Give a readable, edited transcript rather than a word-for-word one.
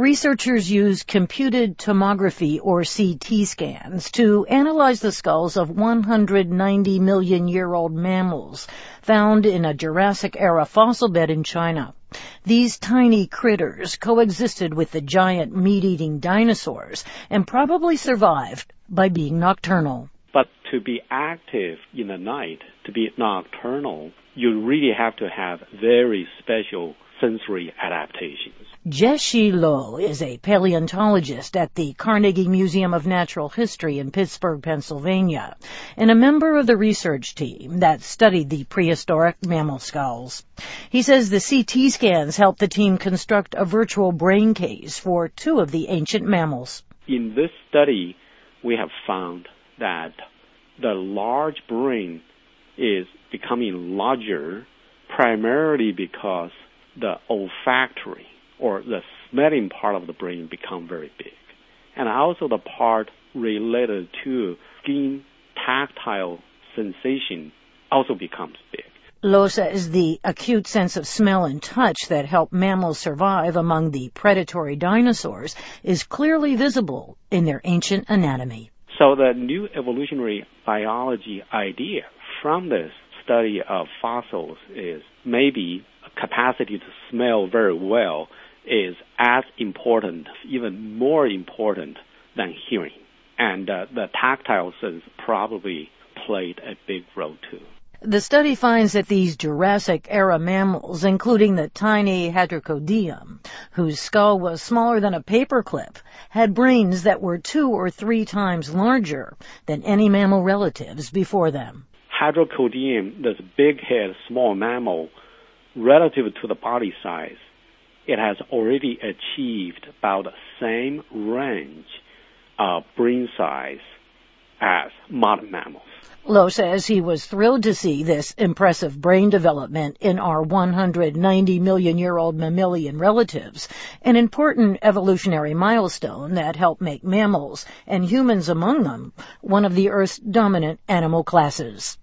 Researchers use computed tomography or CT scans to analyze the skulls of 190 million-year-old mammals found in a Jurassic-era fossil bed in China. These tiny critters coexisted with the giant meat-eating dinosaurs and probably survived by being nocturnal. But to be active in the night, to be nocturnal, you really have to have very special sensory adaptations. Jieshi Luo is a paleontologist at the Carnegie Museum of Natural History in Pittsburgh, Pennsylvania, and a member of the research team that studied the prehistoric mammal skulls. He says the CT scans helped the team construct a virtual brain case for two of the ancient mammals. In this study, we have found that the large brain is becoming larger primarily because the olfactory or the smelling part of the brain become very big. And also the part related to skin tactile sensation also becomes big. Luo says the acute sense of smell and touch that helped mammals survive among the predatory dinosaurs is clearly visible in their ancient anatomy. So the new evolutionary biology idea from this study of fossils is maybe a capacity to smell very well is as important, even more important than hearing. And the tactile sense probably played a big role too. The study finds that these Jurassic-era mammals, including the tiny Hadrocodium, whose skull was smaller than a paperclip, had brains that were 2 or 3 times larger than any mammal relatives before them. Hadrocodium, this big head, small mammal, relative to the body size, it has already achieved about the same range of brain size as modern mammals. Luo says he was thrilled to see this impressive brain development in our 190 million-year-old mammalian relatives, an important evolutionary milestone that helped make mammals, and humans among them, one of the Earth's dominant animal classes.